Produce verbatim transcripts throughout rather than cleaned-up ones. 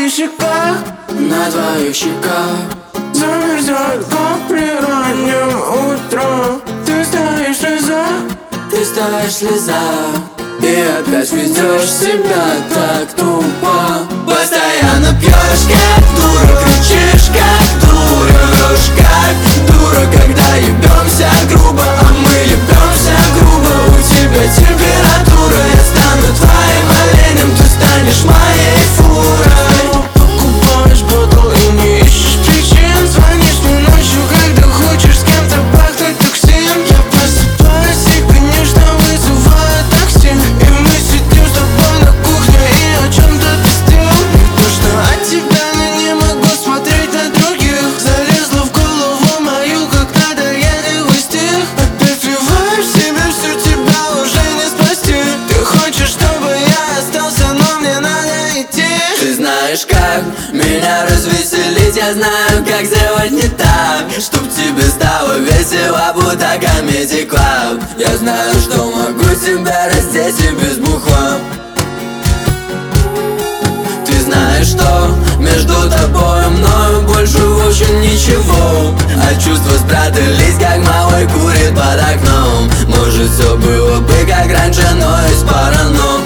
твоих щеках, на твоих щеках замерзают, как при раннем утром. Ты стоишь слеза, ты стоишь слеза, и опять ведешь себя так тупо. Постоянно пьешь, как дура, кричишь, как дура, врешь, как дура, когда ебемся грубо, а мы ебемся грубо. У тебя температура, я стану твоим оленем, ты станешь моей фурой. Покупаешь бокал и не ищешь причин, звонишь мне ночью, когда хочешь с кем-то пахнуть токсин. Я просыпаюсь и, конечно, вызываю такси, и мы сидим с тобой на кухне и о чем-то пиздим. Не то что от тебя, но не могу смотреть на других. Залезла в голову мою, как надоедливый стих. Опять вливаю в себя все, тебя уже не спасти. Ты хочешь, чтобы я остался, но мне надо идти. Ты знаешь, как меня развеселить, я знаю, как сделать не так, чтоб тебе стало весело, будто Comedy Club. Я знаю, что могу тебя раздеть и без бухла. Ты знаешь, что между тобой и мною больше в общем ничего, а чувства спрятались, как малый курит под окном. Может, все было бы как раньше, но есть пара но.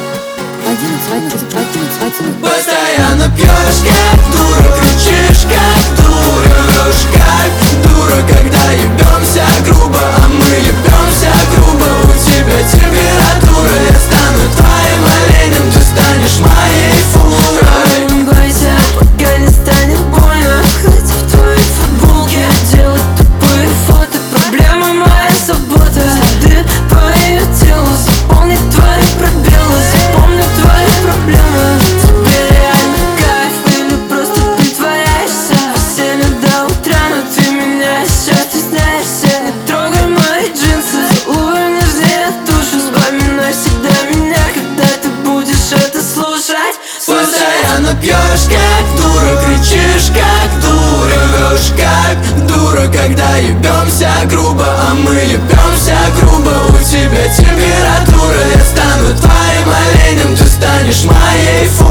Постоянно пьешь, как дура, кричишь, как дура, врешь, как дура, когда ебемся грубо, а мы ебемся грубо. У тебя температура, я стану твоим оленем, ты станешь моей фурой. Не бойся, пока не станет больно, хоть в твоей футболке делать тупые фото. Проблема моя забота, следы по ее телу, заполнить твои пробелы, запомню твои проблемы. Тебе реально кайф или просто притворяешься? Веселье до утра, но ты меня еще стесняешься. Не трогай мои джинсы, целуй нежнее душу, избави навсегда меня, когда ты будешь это слушать. Постоянно пьешь, как дура, кричишь, как дура, врешь, как дура, когда ебемся грубо, а мы ебемся грубо. У тебя температура, я стану твоим оленем, ты станешь моей фурой.